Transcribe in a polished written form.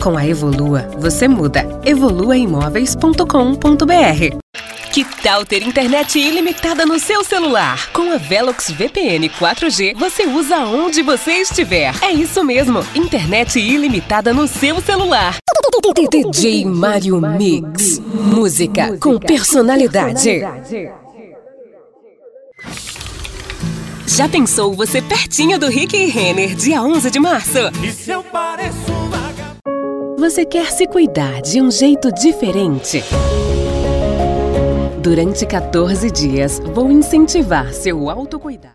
Com a Evolua, você muda. evoluaimóveis.com.br. Que tal ter internet ilimitada no seu celular? Com a Velox VPN 4G, você usa onde você estiver. É isso mesmo, internet ilimitada no seu celular. DJ Mário Mix. Música com personalidade. Já pensou você pertinho do Rick e Renner, dia 11 de março? E se eu pareço vagabundo? Você quer se cuidar de um jeito diferente? Durante 14 dias, vou incentivar seu autocuidado.